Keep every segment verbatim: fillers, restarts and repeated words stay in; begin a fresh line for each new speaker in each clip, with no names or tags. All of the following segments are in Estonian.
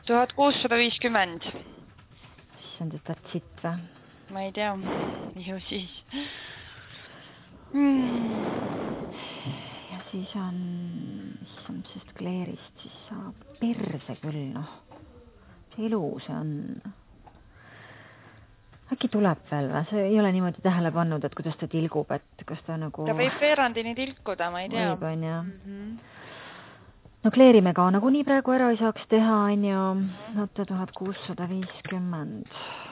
tuhat kuussada viiskümmend.
Siis on seda sitt või?
Ma ei tea, ju siis. Mm.
Ja siis on, issand, sest kleerist siis saab perse küll, noh. See elu see on. Äkki tuleb veel või? See ei ole niimoodi tähele pannud, et kuidas ta tilgub, et kas ta nagu...
Ta võib veerandini tilkuda, ma ei tea.
Võib on ja.
Mm-hmm.
No kleeri me ka nagu nii praegu ära ei saaks teha, on ju. Oota tuhat kuussada viiskümmend.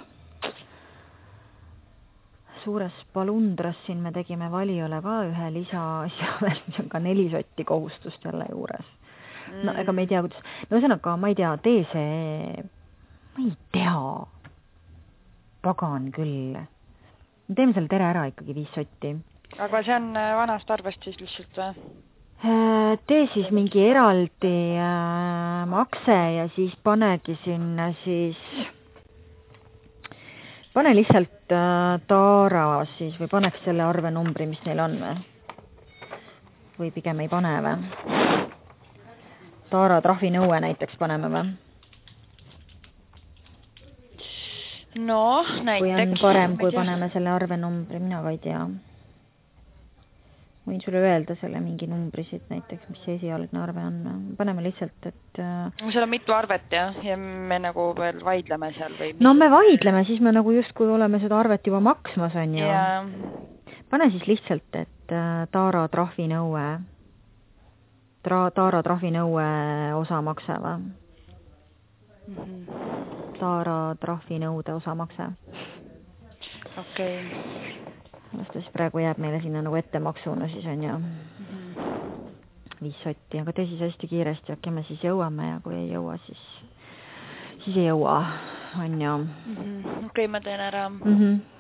Suures palundras siin me tegime Valiole ka ühe lisa asja veel, mis on ka neli sotti kohustust jälle juures. No ega me ei tea, kuidas... No ühesõnaga, ma ei tea, tee see... Ma ei tea. Pagan küll. Teeme selle tere ära ikkagi viis sotti.
Aga see on vanast arvest siis lihtsalt või?
Tee siis mingi eraldi äh, makse ja siis panegi sinna siis... Pane lihtsalt äh, Taara siis või paneks selle arvenumbri, mis neil on või? Või pigem ei pane või? Taara trahvinõue näiteks paneme või?
No, näiteks.
Kui on parem, kui paneme selle arvenumbri, mina ka ei tea. Võin sulle öelda selle mingi numbrisid näiteks, mis see esialgne arve on. Paneme lihtsalt, et...
Seal on mitu arvet ja, ja me nagu veel vaidleme seal või...
No me vaidleme, siis me nagu just kui oleme seda arvet juba maksmas on ju.
Ja...
Pane siis lihtsalt, et Taara trahvinõue, tra, Taara trahvinõue osamakse või? Mm-hmm. Taara trahvinõude osamakse.
Okei.
Okay. Las ta siis praegu jääb meile sinna nagu ettemaksuna siis on ju mm-hmm. viis sotti, aga tee siis hästi kiiresti, äkki me siis jõuame ja kui ei jõua, siis, siis ei jõua, on ju.
Mm-hmm. Okei, okay, ma teen ära.
Mhm.